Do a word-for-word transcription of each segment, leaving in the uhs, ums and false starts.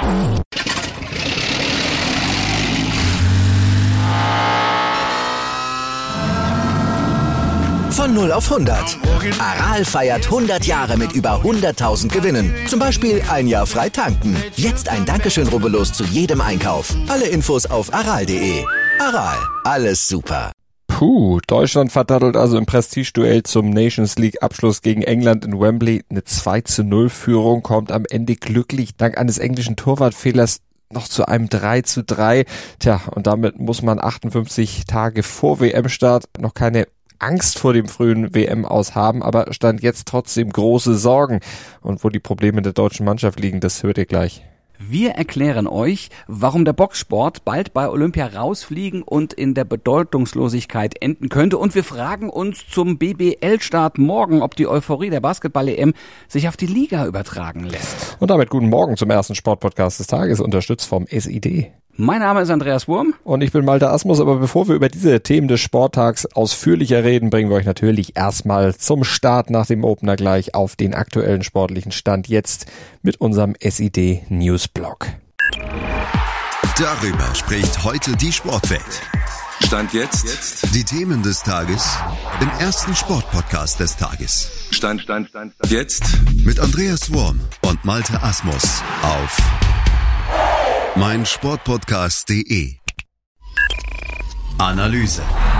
Von null auf hundert. Aral feiert hundert Jahre mit über hunderttausend Gewinnen. Zum Beispiel ein Jahr frei tanken. Jetzt ein Dankeschön, rubbellos zu jedem Einkauf. Alle Infos auf aral punkt de. Aral, alles super. Puh, Deutschland verdattelt also im Prestigeduell zum Nations League Abschluss gegen England in Wembley. Eine zwei zu null Führung kommt am Ende glücklich dank eines englischen Torwartfehlers noch zu einem drei zu drei. Tja, und damit muss man achtundfünfzig Tage vor W M-Start noch keine Angst vor dem frühen W M-Aus haben, aber stand jetzt trotzdem große Sorgen. Und wo die Probleme der deutschen Mannschaft liegen, das hört ihr gleich. Wir erklären euch, warum der Boxsport bald bei Olympia rausfliegen und in der Bedeutungslosigkeit enden könnte. Und wir fragen uns zum B B L-Start morgen, ob die Euphorie der Basketball-E M sich auf die Liga übertragen lässt. Und damit guten Morgen zum ersten Sportpodcast des Tages, unterstützt vom S I D. Mein Name ist Andreas Wurm. Und ich bin Malte Asmus, aber bevor wir über diese Themen des Sporttags ausführlicher reden, bringen wir euch natürlich erstmal zum Start nach dem Opener gleich auf den aktuellen sportlichen Stand jetzt mit unserem S I D Newsblog. Darüber spricht heute die Sportwelt. Stand jetzt. Die Themen des Tages im ersten Sportpodcast des Tages. Stand, Stand, Stand, Stand. Jetzt. Mit Andreas Wurm und Malte Asmus auf mein Sportpodcast punkt de. Analyse.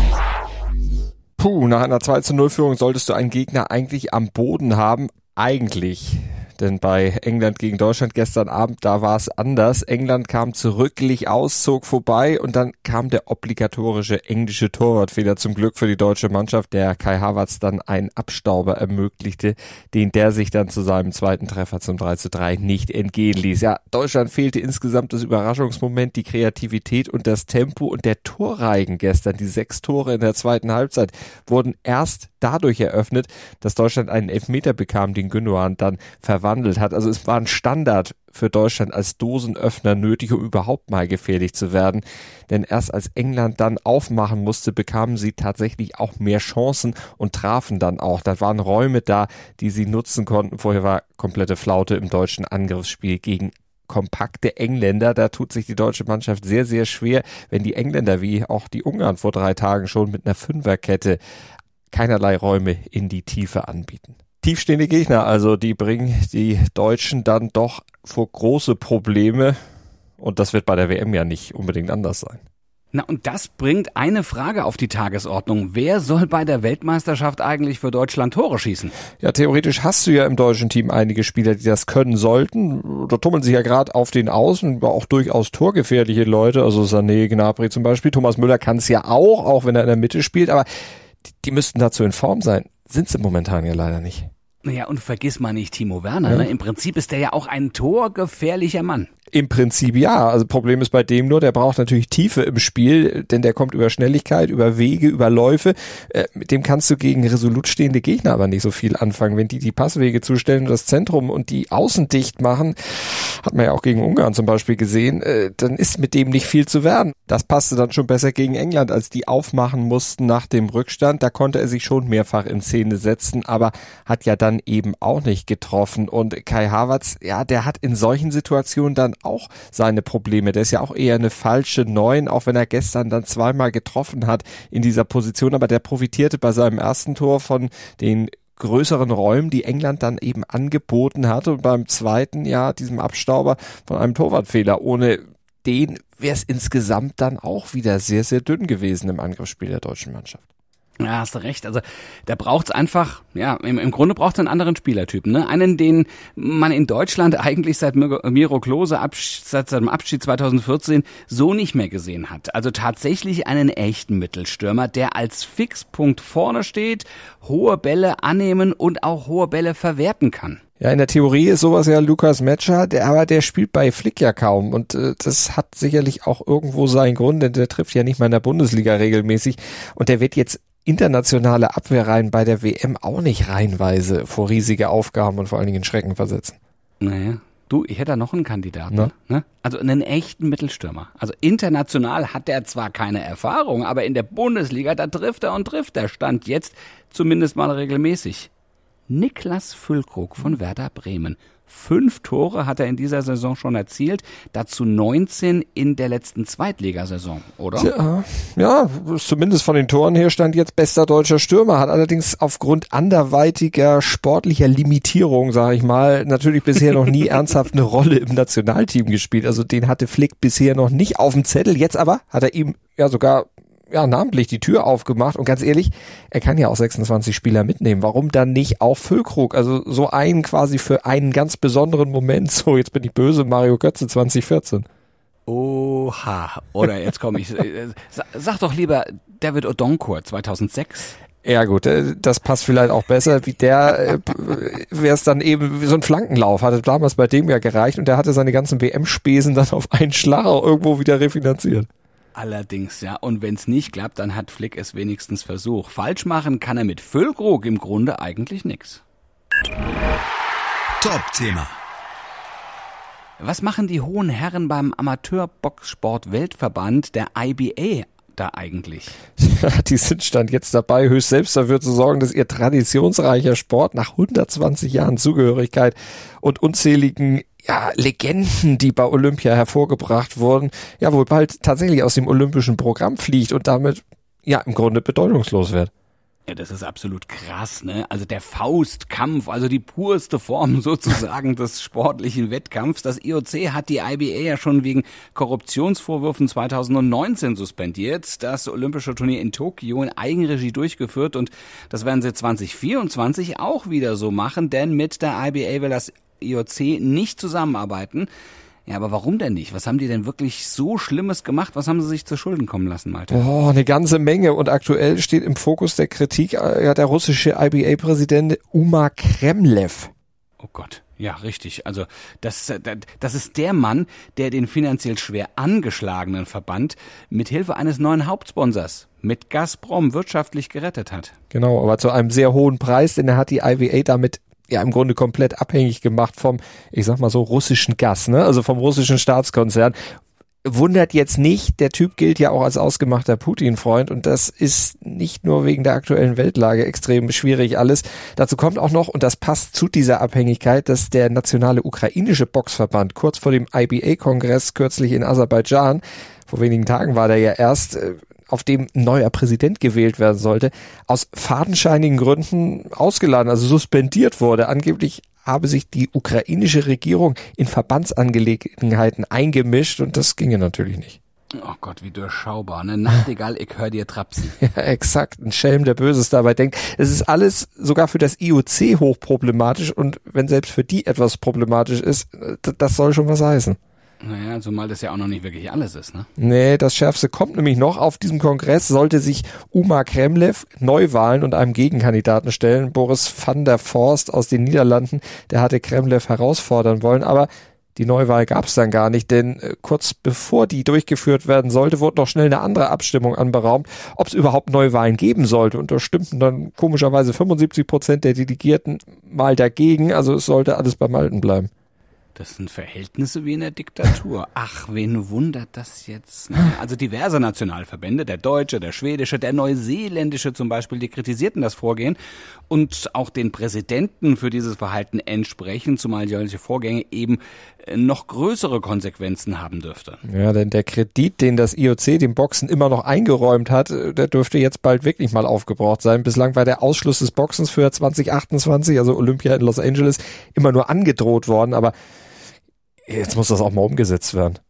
Puh, nach einer zwei zu null Führung solltest du einen Gegner eigentlich am Boden haben. Eigentlich. Denn bei England gegen Deutschland gestern Abend, da war es anders. England kam zurück, glich aus, zog vorbei und dann kam der obligatorische englische Torwartfehler zum Glück für die deutsche Mannschaft, der Kai Havertz dann einen Abstauber ermöglichte, den der sich dann zu seinem zweiten Treffer zum drei zu drei nicht entgehen ließ. Ja, Deutschland fehlte insgesamt das Überraschungsmoment, die Kreativität und das Tempo und der Torreigen gestern. Die sechs Tore in der zweiten Halbzeit wurden erst dadurch eröffnet, dass Deutschland einen Elfmeter bekam, den Gündoğan dann verwandelt hat. Also es war ein Standard für Deutschland als Dosenöffner nötig, um überhaupt mal gefährlich zu werden. Denn erst als England dann aufmachen musste, bekamen sie tatsächlich auch mehr Chancen und trafen dann auch. Da waren Räume da, die sie nutzen konnten. Vorher war komplette Flaute im deutschen Angriffsspiel gegen kompakte Engländer. Da tut sich die deutsche Mannschaft sehr, sehr schwer, wenn die Engländer wie auch die Ungarn vor drei Tagen schon mit einer Fünferkette keinerlei Räume in die Tiefe anbieten. Tiefstehende Gegner, also die bringen die Deutschen dann doch vor große Probleme und das wird bei der W M ja nicht unbedingt anders sein. Na, und das bringt eine Frage auf die Tagesordnung. Wer soll bei der Weltmeisterschaft eigentlich für Deutschland Tore schießen? Ja, theoretisch hast du ja im deutschen Team einige Spieler, die das können sollten. Da tummeln sich ja gerade auf den Außen, aber auch durchaus torgefährliche Leute, also Sané, Gnabry zum Beispiel. Thomas Müller kann es ja auch, auch wenn er in der Mitte spielt, aber die, die müssten dazu in Form sein. Sind sie momentan ja leider nicht. Naja, und vergiss mal nicht Timo Werner, ja. ne? Im Prinzip ist der ja auch ein torgefährlicher Mann. Im Prinzip ja. Also Problem ist bei dem nur, der braucht natürlich Tiefe im Spiel, denn der kommt über Schnelligkeit, über Wege, über Läufe. Äh, mit dem kannst du gegen resolut stehende Gegner aber nicht so viel anfangen. Wenn die die Passwege zustellen und das Zentrum und die Außen dicht machen, hat man ja auch gegen Ungarn zum Beispiel gesehen, äh, dann ist mit dem nicht viel zu werden. Das passte dann schon besser gegen England, als die aufmachen mussten nach dem Rückstand. Da konnte er sich schon mehrfach in Szene setzen, aber hat ja dann eben auch nicht getroffen. Und Kai Havertz, ja, der hat in solchen Situationen dann auch seine Probleme. Der ist ja auch eher eine falsche Neun, auch wenn er gestern dann zweimal getroffen hat in dieser Position. Aber der profitierte bei seinem ersten Tor von den größeren Räumen, die England dann eben angeboten hatte. Und beim zweiten, ja, diesem Abstauber von einem Torwartfehler. Ohne den wäre es insgesamt dann auch wieder sehr, sehr dünn gewesen im Angriffsspiel der deutschen Mannschaft. Ja, hast du recht. Also da braucht's einfach, ja, im, im Grunde braucht's einen anderen Spielertypen, ne? Einen, den man in Deutschland eigentlich seit Miro Klose, Absch- seit seinem Abschied zwanzig vierzehn so nicht mehr gesehen hat. Also tatsächlich einen echten Mittelstürmer, der als Fixpunkt vorne steht, hohe Bälle annehmen und auch hohe Bälle verwerten kann. Ja, in der Theorie ist sowas ja Lukas Metscher, der, aber der spielt bei Flick ja kaum und äh, das hat sicherlich auch irgendwo seinen Grund, denn der trifft ja nicht mal in der Bundesliga regelmäßig und der wird jetzt internationale Abwehrreihen bei der W M auch nicht reihenweise vor riesige Aufgaben und vor allen Dingen in Schrecken versetzen. Naja, du, ich hätte da noch einen Kandidaten, ne? Ne? Also einen echten Mittelstürmer. Also international hat er zwar keine Erfahrung, aber in der Bundesliga, da trifft er und trifft er, Stand jetzt zumindest mal regelmäßig. Niklas Füllkrug von Werder Bremen. Fünf Tore hat er in dieser Saison schon erzielt, dazu neunzehn in der letzten Zweitligasaison, oder? Ja, ja, zumindest von den Toren her stand jetzt bester deutscher Stürmer, hat allerdings aufgrund anderweitiger sportlicher Limitierung, sage ich mal, natürlich bisher noch nie ernsthaft eine Rolle im Nationalteam gespielt. Also den hatte Flick bisher noch nicht auf dem Zettel, jetzt aber hat er ihm ja sogar ja namentlich die Tür aufgemacht und ganz ehrlich, er kann ja auch sechsundzwanzig Spieler mitnehmen. Warum dann nicht auch Füllkrug? Also so einen quasi für einen ganz besonderen Moment. So, jetzt bin ich böse, Mario Götze zwanzig vierzehn. Oha. Oder jetzt komme ich, sag doch lieber David Odonkor zweitausendsechs. Ja gut, das passt vielleicht auch besser, wie der wäre es dann eben, so ein Flankenlauf hatte damals bei dem ja gereicht und der hatte seine ganzen W M-Spesen dann auf einen Schlag auch irgendwo wieder refinanziert. Allerdings, ja. Und wenn es nicht klappt, dann hat Flick es wenigstens versucht. Falsch machen kann er mit Füllkrug im Grunde eigentlich nix. Top-Thema. Was machen die hohen Herren beim Amateurboxsport-Weltverband, der I B A, da eigentlich? Ja, die sind Stand jetzt dabei, höchst selbst dafür zu sorgen, dass ihr traditionsreicher Sport nach hundertzwanzig Jahren Zugehörigkeit und unzähligen ja, Legenden, die bei Olympia hervorgebracht wurden, ja wohl bald tatsächlich aus dem olympischen Programm fliegt und damit ja im Grunde bedeutungslos wird. Ja, das ist absolut krass, ne? Also der Faustkampf, also die purste Form sozusagen des sportlichen Wettkampfs. Das I O C hat die I B A ja schon wegen Korruptionsvorwürfen zweitausendneunzehn suspendiert. Das olympische Turnier in Tokio in Eigenregie durchgeführt und das werden sie zwanzig vierundzwanzig auch wieder so machen, denn mit der I B A will das I O C nicht zusammenarbeiten. Ja, aber warum denn nicht? Was haben die denn wirklich so Schlimmes gemacht? Was haben sie sich zu Schulden kommen lassen, Malte? Oh, eine ganze Menge. Und aktuell steht im Fokus der Kritik ja der russische I B A-Präsident Umar Kremlev. Oh Gott. Ja, richtig. Also das, das ist der Mann, der den finanziell schwer angeschlagenen Verband mit Hilfe eines neuen Hauptsponsors mit Gazprom wirtschaftlich gerettet hat. Genau, aber zu einem sehr hohen Preis, denn er hat die I B A damit ja im Grunde komplett abhängig gemacht vom, ich sag mal so, russischen Gas, ne? Also vom russischen Staatskonzern. Wundert jetzt nicht, der Typ gilt ja auch als ausgemachter Putin-Freund und das ist nicht nur wegen der aktuellen Weltlage extrem schwierig alles. Dazu kommt auch noch, und das passt zu dieser Abhängigkeit, dass der nationale ukrainische Boxverband kurz vor dem I B A-Kongress kürzlich in Aserbaidschan, vor wenigen Tagen war der ja erst, auf dem ein neuer Präsident gewählt werden sollte, aus fadenscheinigen Gründen ausgeladen, also suspendiert wurde. Angeblich habe sich die ukrainische Regierung in Verbandsangelegenheiten eingemischt und das ginge natürlich nicht. Oh Gott, wie durchschaubar, ne? Nachtigall, ich hör dir trapsen. Ja, exakt. Ein Schelm, der Böses dabei denkt. Es ist alles sogar für das I O C hochproblematisch und wenn selbst für die etwas problematisch ist, das soll schon was heißen. Naja, zumal das ja auch noch nicht wirklich alles ist, ne? Nee, das Schärfste kommt nämlich noch. Auf diesem Kongress sollte sich Umar Kremlev Neuwahlen und einem Gegenkandidaten stellen. Boris van der Forst aus den Niederlanden, der hatte Kremlev herausfordern wollen, aber die Neuwahl gab es dann gar nicht, denn äh, kurz bevor die durchgeführt werden sollte, wurde noch schnell eine andere Abstimmung anberaumt, ob es überhaupt Neuwahlen geben sollte. Und da stimmten dann komischerweise fünfundsiebzig Prozent der Delegierten mal dagegen, also es sollte alles beim Alten bleiben. Das sind Verhältnisse wie in der Diktatur. Ach, wen wundert das jetzt? Also diverse Nationalverbände, der deutsche, der schwedische, der neuseeländische zum Beispiel, die kritisierten das Vorgehen und auch den Präsidenten für dieses Verhalten entsprechen, zumal solche Vorgänge eben noch größere Konsequenzen haben dürfte. Ja, denn der Kredit, den das I O C dem Boxen immer noch eingeräumt hat, der dürfte jetzt bald wirklich mal aufgebraucht sein. Bislang war der Ausschluss des Boxens für zwanzig achtundzwanzig, also Olympia in Los Angeles, immer nur angedroht worden, aber jetzt muss das auch mal umgesetzt werden.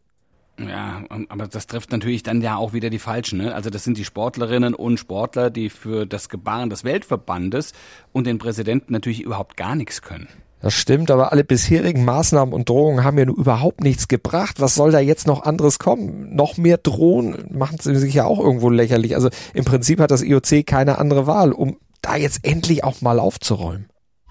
Ja, aber das trifft natürlich dann ja auch wieder die Falschen, ne? Also das sind die Sportlerinnen und Sportler, die für das Gebaren des Weltverbandes und den Präsidenten natürlich überhaupt gar nichts können. Das stimmt, aber alle bisherigen Maßnahmen und Drohungen haben ja nur überhaupt nichts gebracht. Was soll da jetzt noch anderes kommen? Noch mehr drohen, machen sie sich ja auch irgendwo lächerlich. Also im Prinzip hat das I O C keine andere Wahl, um da jetzt endlich auch mal aufzuräumen.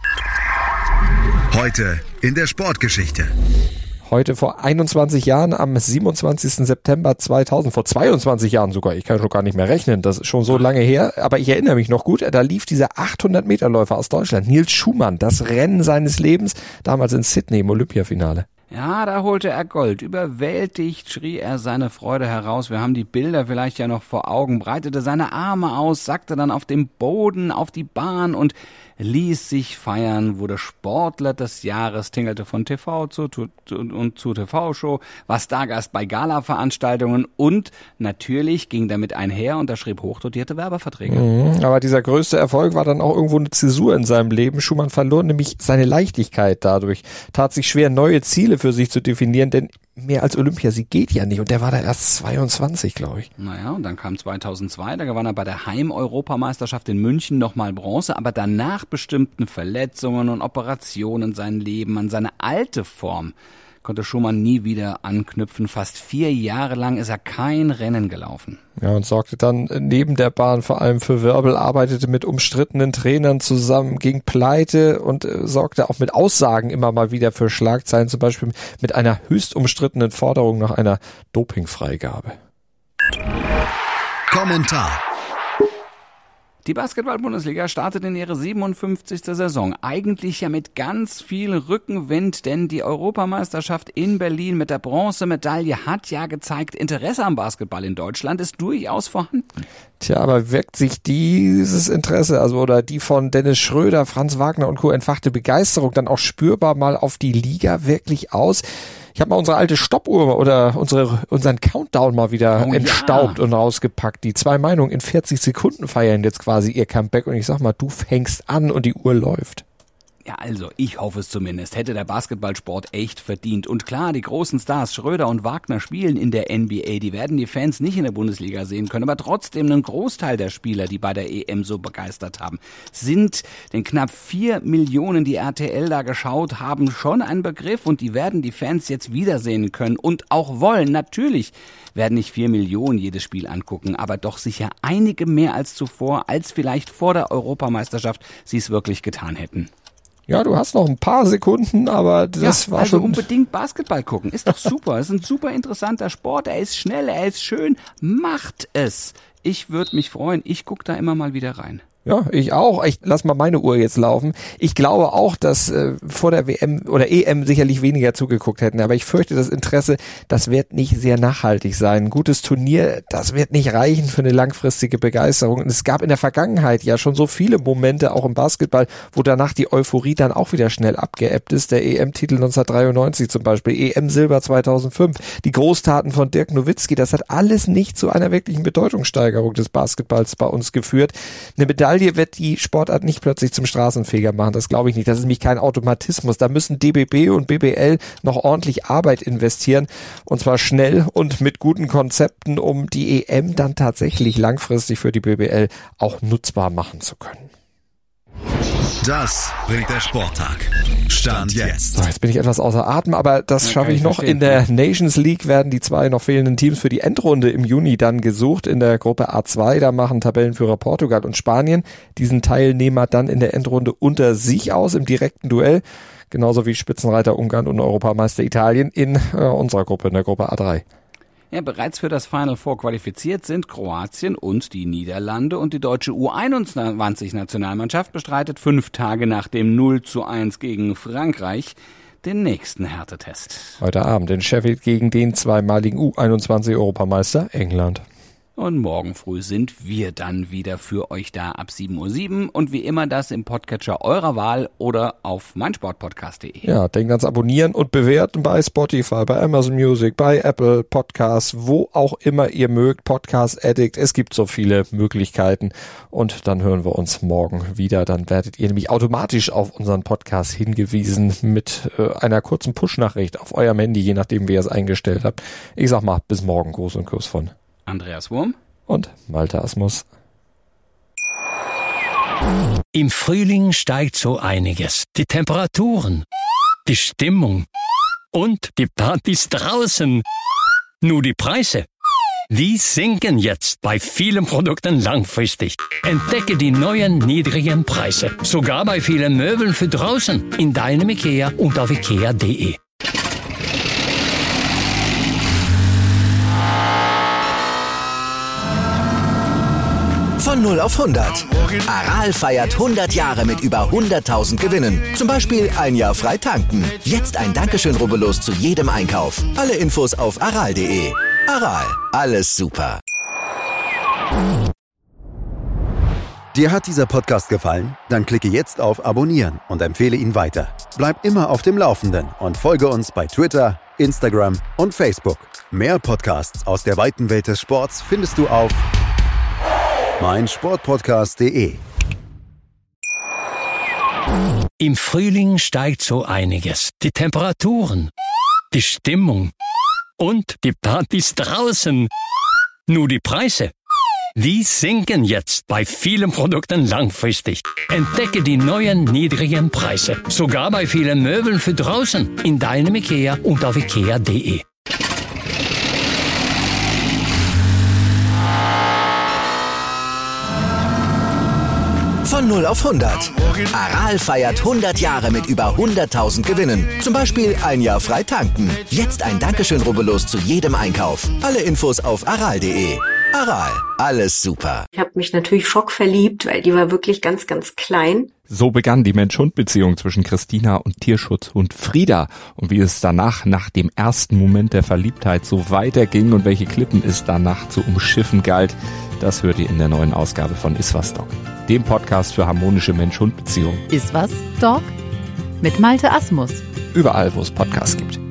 Heute in der Sportgeschichte. Heute vor einundzwanzig Jahren, am siebenundzwanzigsten September zweitausend, vor zweiundzwanzig Jahren sogar, ich kann schon gar nicht mehr rechnen, das ist schon so lange her, aber ich erinnere mich noch gut, da lief dieser achthundert-Meter-Läufer aus Deutschland, Nils Schumann, das Rennen seines Lebens, damals in Sydney im Olympiafinale. Ja, da holte er Gold. Überwältigt schrie er seine Freude heraus. Wir haben die Bilder vielleicht ja noch vor Augen. Breitete seine Arme aus, sackte dann auf dem Boden, auf die Bahn und ließ sich feiern, wurde Sportler des Jahres, tingelte von T V zu, zu, und zu T V-Show, war Stargast bei Gala-Veranstaltungen und natürlich ging damit einher, unterschrieb hochdotierte Werbeverträge. Mhm, aber dieser größte Erfolg war dann auch irgendwo eine Zäsur in seinem Leben. Schumann verlor nämlich seine Leichtigkeit dadurch, tat sich schwer, neue Ziele für sich zu definieren, denn mehr als Olympiasieg geht ja nicht und der war da erst zweiundzwanzig, glaube ich. Naja, und dann kam zweitausendzwei, da gewann er bei der Heim-Europameisterschaft in München nochmal Bronze, aber danach bestimmten Verletzungen und Operationen sein Leben an seine alte Form konnte Schumann nie wieder anknüpfen. Fast vier Jahre lang ist er kein Rennen gelaufen. Ja, und sorgte dann neben der Bahn vor allem für Wirbel, arbeitete mit umstrittenen Trainern zusammen, ging pleite und äh, sorgte auch mit Aussagen immer mal wieder für Schlagzeilen, zum Beispiel mit einer höchst umstrittenen Forderung nach einer Dopingfreigabe. Kommentar. Die Basketball-Bundesliga startet in ihre siebenundfünfzigste Saison. Eigentlich ja mit ganz viel Rückenwind, denn die Europameisterschaft in Berlin mit der Bronzemedaille hat ja gezeigt, Interesse am Basketball in Deutschland ist durchaus vorhanden. Tja, aber wirkt sich dieses Interesse, also oder die von Dennis Schröder, Franz Wagner und Co. entfachte Begeisterung dann auch spürbar mal auf die Liga wirklich aus? Ich habe mal unsere alte Stoppuhr oder unsere unseren Countdown mal wieder oh, entstaubt ja. und rausgepackt. Die zwei Meinungen in vierzig Sekunden feiern jetzt quasi ihr Comeback und ich sag mal, du fängst an und die Uhr läuft. Ja, also, ich hoffe es zumindest, hätte der Basketballsport echt verdient. Und klar, die großen Stars Schröder und Wagner spielen in der N B A. Die werden die Fans nicht in der Bundesliga sehen können, aber trotzdem ein Großteil der Spieler, die bei der E M so begeistert haben, sind den knapp vier Millionen, die R T L da geschaut haben, schon ein Begriff und die werden die Fans jetzt wiedersehen können und auch wollen. Natürlich werden nicht vier Millionen jedes Spiel angucken, aber doch sicher einige mehr als zuvor, als vielleicht vor der Europameisterschaft sie es wirklich getan hätten. Ja, du hast noch ein paar Sekunden, aber das ja, war also schon... unbedingt Basketball gucken. Ist doch super. Es ist ein super interessanter Sport. Er ist schnell, er ist schön. Macht es. Ich würde mich freuen. Ich gucke da immer mal wieder rein. Ja, ich auch. Ich lass mal meine Uhr jetzt laufen. Ich glaube auch, dass äh, vor der W M oder E M sicherlich weniger zugeguckt hätten, aber ich fürchte, das Interesse, das wird nicht sehr nachhaltig sein. Ein gutes Turnier, das wird nicht reichen für eine langfristige Begeisterung. Und es gab in der Vergangenheit ja schon so viele Momente, auch im Basketball, wo danach die Euphorie dann auch wieder schnell abgeebbt ist. Der E M-Titel neunzehnhundertdreiundneunzig zum Beispiel, E M-Silber zweitausendfünf, die Großtaten von Dirk Nowitzki, das hat alles nicht zu einer wirklichen Bedeutungssteigerung des Basketballs bei uns geführt. Eine Medaille wird die Sportart nicht plötzlich zum Straßenfeger machen, das glaube ich nicht. Das ist nämlich kein Automatismus. Da müssen D B B und B B L noch ordentlich Arbeit investieren und zwar schnell und mit guten Konzepten, um die E M dann tatsächlich langfristig für die B B L auch nutzbar machen zu können. Das bringt der Sporttag. Stand jetzt. So, jetzt bin ich etwas außer Atem, aber das Ja, schaffe ich noch. verstehen. In der Nations League werden die zwei noch fehlenden Teams für die Endrunde im Juni dann gesucht. In der Gruppe A zwei, da machen Tabellenführer Portugal und Spanien diesen Teilnehmer dann in der Endrunde unter sich aus im direkten Duell. Genauso wie Spitzenreiter Ungarn und Europameister Italien in äh, unserer Gruppe, in der Gruppe A drei. Ja, bereits für das Final Four qualifiziert sind Kroatien und die Niederlande und die deutsche U einundzwanzig-Nationalmannschaft bestreitet fünf Tage nach dem null zu eins gegen Frankreich den nächsten Härtetest. Heute Abend in Sheffield gegen den zweimaligen U einundzwanzig-Europameister England. Und morgen früh sind wir dann wieder für euch da ab sieben Uhr sieben und wie immer das im Podcatcher eurer Wahl oder auf meinsportpodcast punkt de. Ja, denkt ans Abonnieren und Bewerten bei Spotify, bei Amazon Music, bei Apple Podcasts, wo auch immer ihr mögt, Podcast Addict. Es gibt so viele Möglichkeiten und dann hören wir uns morgen wieder. Dann werdet ihr nämlich automatisch auf unseren Podcast hingewiesen mit äh, einer kurzen Push-Nachricht auf eurem Handy, je nachdem wie ihr es eingestellt habt. Ich sag mal, bis morgen. Gruß und Kuss von Andreas Wurm und Malte Asmus. Im Frühling steigt so einiges. Die Temperaturen, die Stimmung und die Partys draußen. Nur die Preise, die sinken jetzt bei vielen Produkten langfristig. Entdecke die neuen niedrigen Preise. Sogar bei vielen Möbeln für draußen. In deinem IKEA und auf ikea punkt de. Von null auf hundert. Aral feiert hundert Jahre mit über hunderttausend Gewinnen. Zum Beispiel ein Jahr frei tanken. Jetzt ein Dankeschön, rubbellos zu jedem Einkauf. Alle Infos auf aral punkt de. Aral, alles super. Dir hat dieser Podcast gefallen? Dann klicke jetzt auf Abonnieren und empfehle ihn weiter. Bleib immer auf dem Laufenden und folge uns bei Twitter, Instagram und Facebook. Mehr Podcasts aus der weiten Welt des Sports findest du auf meinsportpodcast punkt de. Im Frühling steigt so einiges. Die Temperaturen, die Stimmung und die Partys draußen. Nur die Preise, die sinken jetzt bei vielen Produkten langfristig. Entdecke die neuen niedrigen Preise. Sogar bei vielen Möbeln für draußen. In deinem IKEA und auf ikea punkt de. Von null auf hundert. Aral feiert hundert Jahre mit über hunderttausend Gewinnen. Zum Beispiel ein Jahr frei tanken. Jetzt ein Dankeschön, rubbellos zu jedem Einkauf. Alle Infos auf aral punkt de. Aral, alles super. Ich habe mich natürlich schockverliebt, weil die war wirklich ganz, ganz klein. So begann die Mensch-Hund-Beziehung zwischen Christina und Tierschutzhund Frieda. Und wie es danach, nach dem ersten Moment der Verliebtheit, so weiterging und welche Klippen es danach zu umschiffen galt, das hört ihr in der neuen Ausgabe von Iswas Dog, dem Podcast für harmonische Mensch-Hund-Beziehungen. Iswas Dog mit Malte Asmus. Überall, wo es Podcasts gibt.